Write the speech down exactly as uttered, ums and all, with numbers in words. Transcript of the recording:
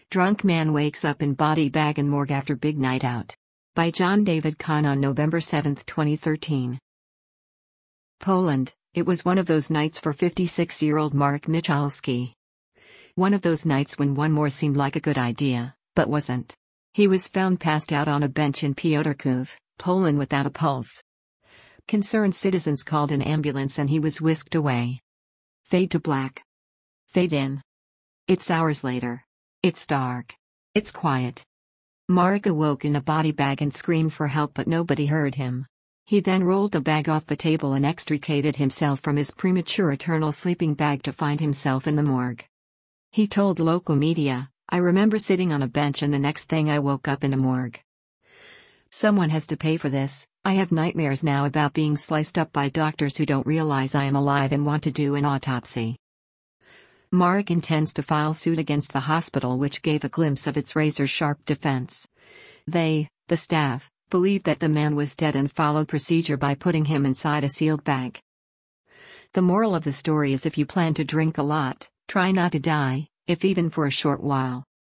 Drunk man wakes up in body bag in morgue after big night out. By John David Kahn on November seventh, twenty thirteen. Poland, it was one of those nights for fifty-six-year-old Marek Michalski. One of those nights when one more seemed like a good idea, but wasn't. He was found passed out on a bench in Piotrków, Poland without a pulse. Concerned citizens called an ambulance and he was whisked away. Fade to black. Fade in. It's hours later. It's dark. It's quiet. Marek awoke in a body bag and screamed for help, but nobody heard him. He then rolled the bag off the table and extricated himself from his premature eternal sleeping bag to find himself in the morgue. He told local media, "I remember sitting on a bench and the next thing I woke up in a morgue. Someone has to pay for this. I have nightmares now about being sliced up by doctors who don't realize I am alive and want to do an autopsy." Marek intends to file suit against the hospital, which gave a glimpse of its razor-sharp defense. They, the staff, believed that the man was dead and followed procedure by putting him inside a sealed bag. The moral of the story is, if you plan to drink a lot, try not to die, if even for a short while.